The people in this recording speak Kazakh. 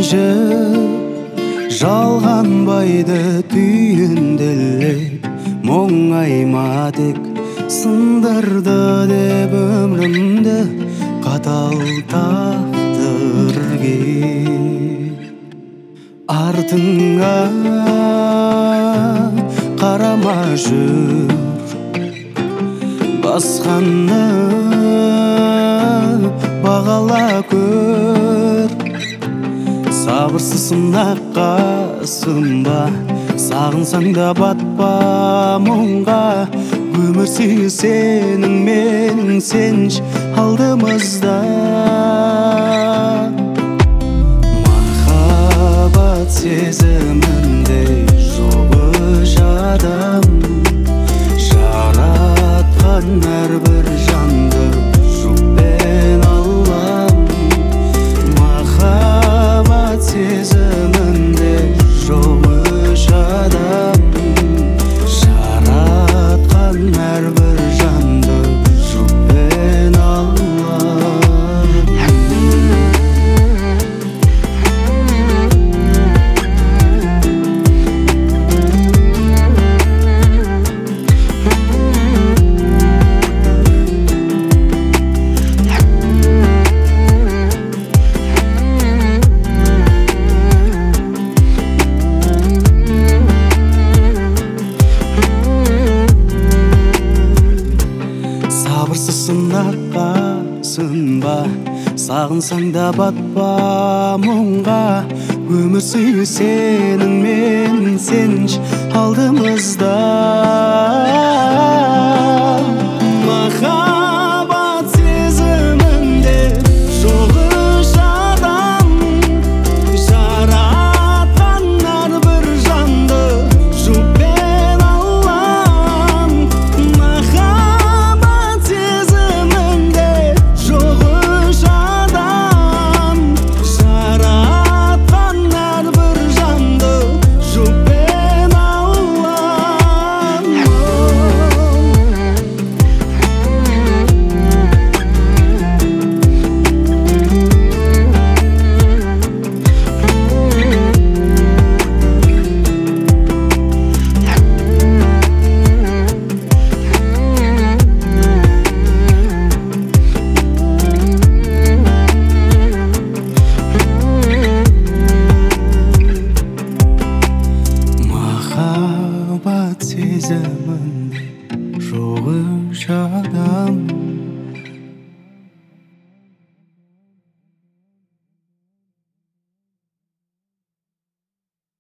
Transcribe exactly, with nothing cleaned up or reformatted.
жалғанбайды түйінделеп мұңайма тек сындырды деп өмірімді қатал тағдырге. Артыңа қарама жүр, басқаны бағала көр. Сабырсыз сынаққа сынба, сағынсаң да батпа мұңға. Өмір сүю сенің менің сенш алдымызда. Махаббат сезімінде жоғы жадам, жаратқан әрбір жанды жұппен Аллам. Махаббат сезімінде жоғы жадам, жаратқан әрбір жанды жұппен Аллам. Сабырсыз сынаққа сынба, сағынсаң да батпа мұңға. Өмір сүю сенің менің сенш алдымызда. Махаббат сезімінде жоғы жадам, жаратқан әрбір жанды жұппен Аллам. Махаббат сезімінде жоғы жадам, жаратқан әрбір жанды жұппен Аллам. Махаббат сезімінде жоғы жадам,